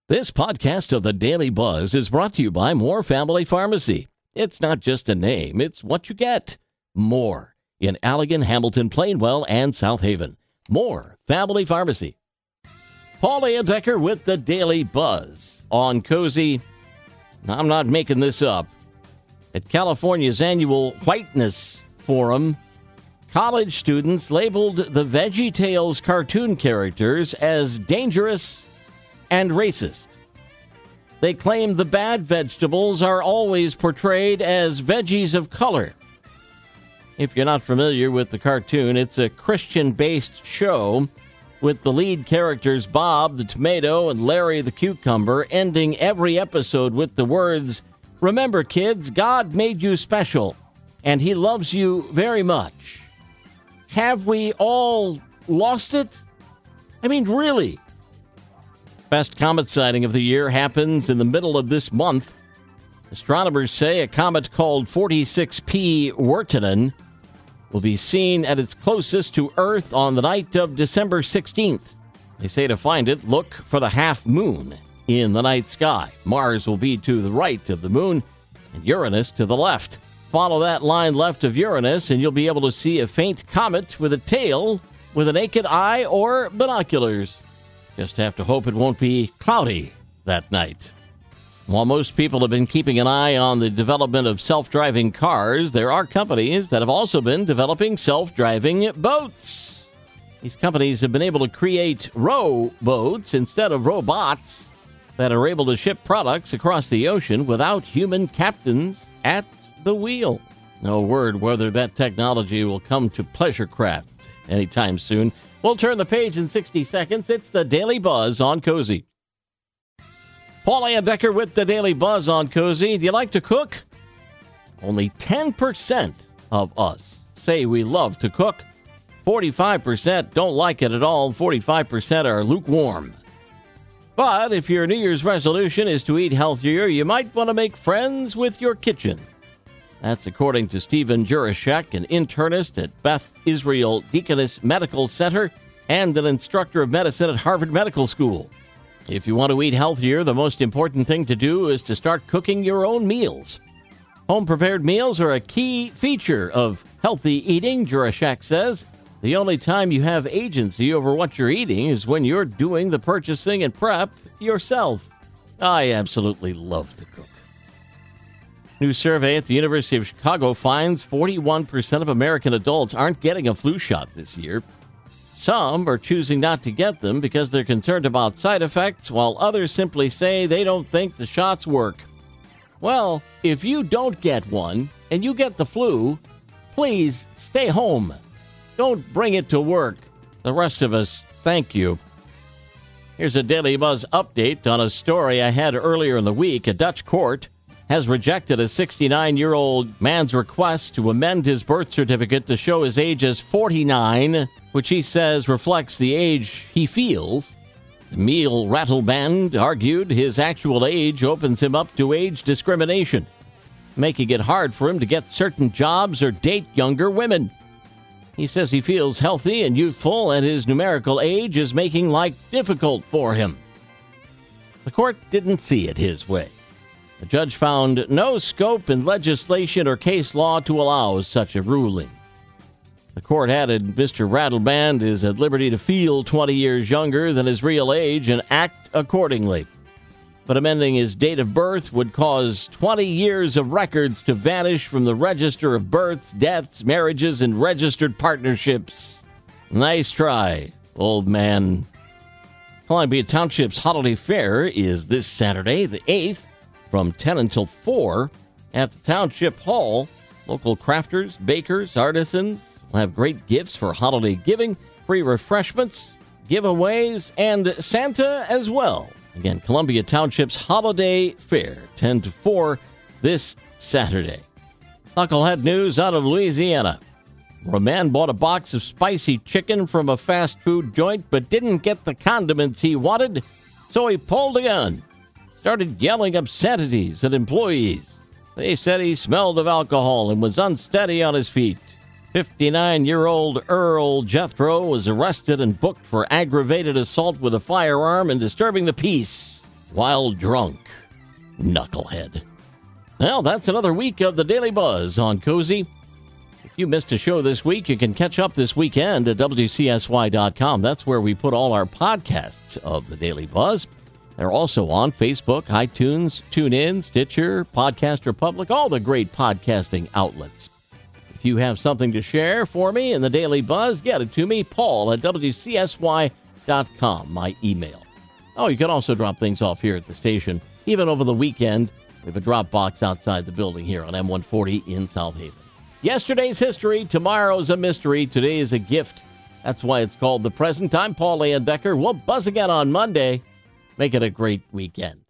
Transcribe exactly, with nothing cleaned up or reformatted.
This podcast of the Daily Buzz is brought to you by Moore Family Pharmacy. It's not just a name, it's what you get. More in Allegan, Hamilton, Plainwell, and South Haven. Moore Family Pharmacy. Paulia Decker with the Daily Buzz on Cozy. I'm not making this up. At California's annual Whiteness Forum, college students labeled the VeggieTales cartoon characters as dangerous and racist. They claim the bad vegetables are always portrayed as veggies of color. If you're not familiar with the cartoon, it's a Christian-based show with the lead characters Bob the tomato and Larry the cucumber ending every episode with the words, "Remember, kids, God made you special, and he loves you very much." Have we all lost it? I mean, really? Best comet sighting of the year happens in the middle of this month. Astronomers say a comet called forty-six P Wirtanen will be seen at its closest to Earth on the night of December sixteenth. They say to find it, look for the half moon in the night sky. Mars will be to the right of the moon and Uranus to the left. Follow that line left of Uranus and you'll be able to see a faint comet with a tail with a naked eye or binoculars. Just have to hope it won't be cloudy that night. While most people have been keeping an eye on the development of self-driving cars, there are companies that have also been developing self-driving boats. These companies have been able to create rowboats instead of robots that are able to ship products across the ocean without human captains at the wheel. No word whether that technology will come to pleasure craft anytime soon. We'll turn the page in sixty seconds. It's the Daily Buzz on Cozy. Paulia Decker with the Daily Buzz on Cozy. Do you like to cook? Only ten percent of us say we love to cook. forty-five percent don't like it at all. forty-five percent are lukewarm. But if your New Year's resolution is to eat healthier, you might want to make friends with your kitchen. That's according to Stephen Jurashek, an internist at Beth Israel Deaconess Medical Center and an instructor of medicine at Harvard Medical School. If you want to eat healthier, the most important thing to do is to start cooking your own meals. Home-prepared meals are a key feature of healthy eating, Jurashek says. The only time you have agency over what you're eating is when you're doing the purchasing and prep yourself. I absolutely love to cook. New survey at the University of Chicago finds forty-one percent of American adults aren't getting a flu shot this year. Some are choosing not to get them because they're concerned about side effects, while others simply say they don't think the shots work. Well, if you don't get one and you get the flu, please stay home. Don't bring it to work. The rest of us, thank you. Here's a Daily Buzz update on a story I had earlier in the week. A Dutch court has rejected a sixty-nine-year-old man's request to amend his birth certificate to show his age as forty-nine, which he says reflects the age he feels. Emil Rattleband argued his actual age opens him up to age discrimination, making it hard for him to get certain jobs or date younger women. He says he feels healthy and youthful, and his numerical age is making life difficult for him. The court didn't see it his way. The judge found no scope in legislation or case law to allow such a ruling. The court added Mister Rattleband is at liberty to feel twenty years younger than his real age and act accordingly. But amending his date of birth would cause twenty years of records to vanish from the register of births, deaths, marriages, and registered partnerships. Nice try, old man. Columbia Township's Holiday Fair is this Saturday, the eighth, from ten until four at the Township Hall. Local crafters, bakers, artisans will have great gifts for holiday giving, free refreshments, giveaways, and Santa as well. Again, Columbia Township's Holiday Fair, ten to four this Saturday. Knucklehead news out of Louisiana. A man bought a box of spicy chicken from a fast food joint but didn't get the condiments he wanted, so he pulled a gun. Started yelling obscenities at employees. They said he smelled of alcohol and was unsteady on his feet. fifty-nine-year-old Earl Jethro was arrested and booked for aggravated assault with a firearm and disturbing the peace. while drunk. Knucklehead. Well, that's another week of the Daily Buzz on Cozy. If you missed a show this week, you can catch up this weekend at W C S Y dot com. That's where we put all our podcasts of the Daily Buzz. They're also on Facebook, iTunes, TuneIn, Stitcher, Podcast Republic, all the great podcasting outlets. If you have something to share for me in the Daily Buzz, get it to me, Paul at W C S Y dot com, my email. Oh, you can also drop things off here at the station, even over the weekend. We have a drop box outside the building here on M one forty in South Haven. Yesterday's history, tomorrow's a mystery, today is a gift. That's why it's called The Present. I'm Paul Leonbecker. We'll buzz again on Monday. Make it a great weekend.